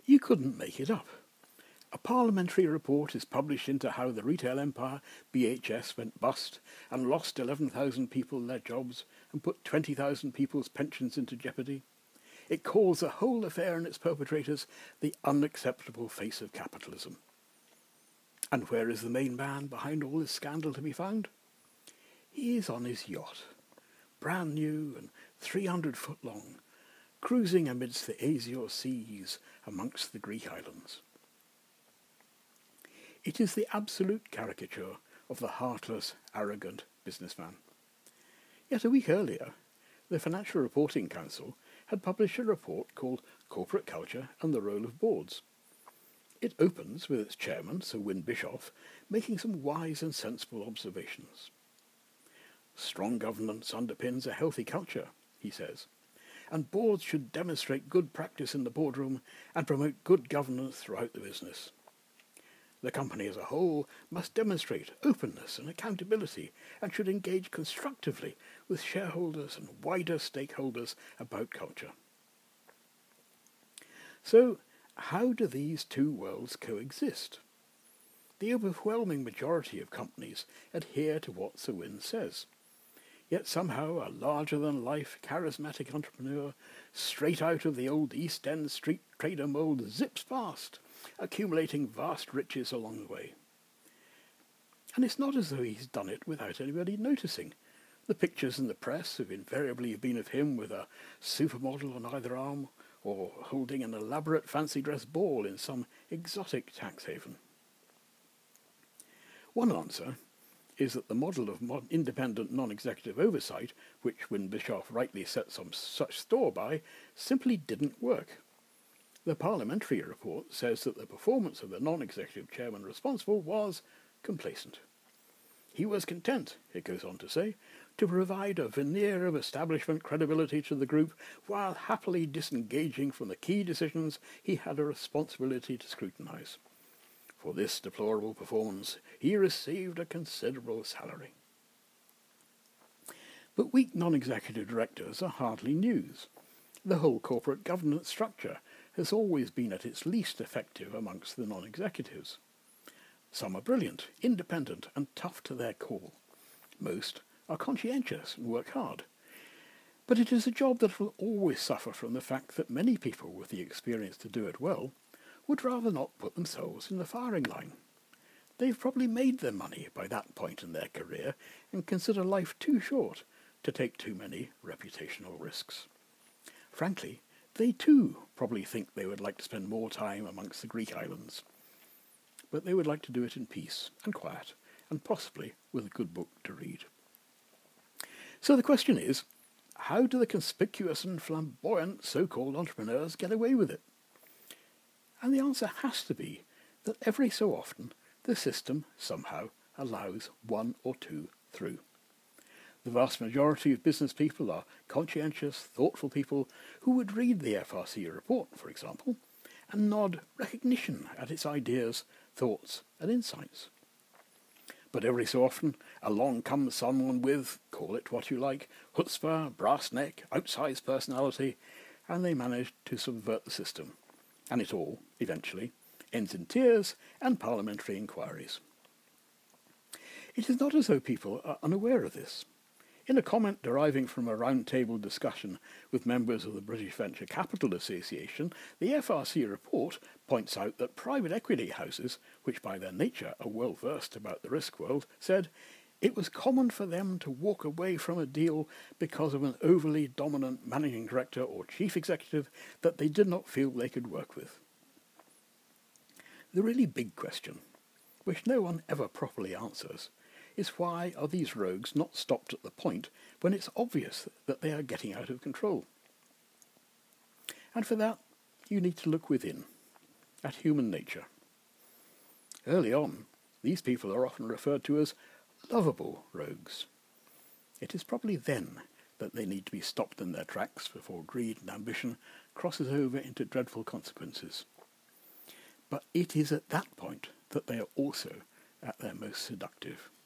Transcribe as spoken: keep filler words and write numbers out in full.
You couldn't make it up. A parliamentary report is published into how the retail empire, B H S, went bust and lost eleven thousand people their jobs and put twenty thousand people's pensions into jeopardy. It calls the whole affair and its perpetrators the unacceptable face of capitalism. And where is the main man behind all this scandal to be found? He is on his yacht, brand new and three hundred foot long, cruising amidst the azure seas amongst the Greek islands. It is the absolute caricature of the heartless, arrogant businessman. Yet a week earlier, the Financial Reporting Council had published a report called Corporate Culture and the Role of Boards. It opens with its chairman, Sir Win Bischoff, making some wise and sensible observations. Strong governance underpins a healthy culture, he says, and boards should demonstrate good practice in the boardroom and promote good governance throughout the business. The company as a whole must demonstrate openness and accountability and should engage constructively with shareholders and wider stakeholders about culture. So, how do these two worlds coexist? The overwhelming majority of companies adhere to what Sir Win says. Yet somehow a larger-than-life, charismatic entrepreneur, straight out of the old East End street trader mould, zips past, accumulating vast riches along the way. And it's not as though he's done it without anybody noticing. The pictures in the press have invariably been of him with a supermodel on either arm, or holding an elaborate fancy-dress ball in some exotic tax haven. One answer is that the model of mod- independent non-executive oversight, which Win Bischoff rightly set some such store by, simply didn't work. The parliamentary report says that the performance of the non-executive chairman responsible was complacent. He was content, it goes on to say, to provide a veneer of establishment credibility to the group while happily disengaging from the key decisions he had a responsibility to scrutinise. For this deplorable performance, he received a considerable salary. But weak non-executive directors are hardly news. The whole corporate governance structure has always been at its least effective amongst the non-executives. Some are brilliant, independent, and tough to their core. Most are conscientious and work hard. But it is a job that will always suffer from the fact that many people with the experience to do it well would rather not put themselves in the firing line. They've probably made their money by that point in their career and consider life too short to take too many reputational risks. Frankly, they too probably think they would like to spend more time amongst the Greek islands. But they would like to do it in peace and quiet, and possibly with a good book to read. So the question is, how do the conspicuous and flamboyant so-called entrepreneurs get away with it? And the answer has to be that every so often the system somehow allows one or two through. The vast majority of business people are conscientious, thoughtful people who would read the F R C report, for example, and nod recognition at its ideas, thoughts and insights. But every so often along comes someone with, call it what you like, chutzpah, brass neck, outsized personality, and they manage to subvert the system. And it all, eventually, ends in tears and parliamentary inquiries. It is not as though people are unaware of this. In a comment deriving from a round-table discussion with members of the British Venture Capital Association, the F R C report points out that private equity houses, which by their nature are well versed about the risk world, said it was common for them to walk away from a deal because of an overly dominant managing director or chief executive that they did not feel they could work with. The really big question, which no one ever properly answers, is why are these rogues not stopped at the point when it's obvious that they are getting out of control? And for that, you need to look within, at human nature. Early on, these people are often referred to as lovable rogues. It is probably then that they need to be stopped in their tracks before greed and ambition crosses over into dreadful consequences. But it is at that point that they are also at their most seductive.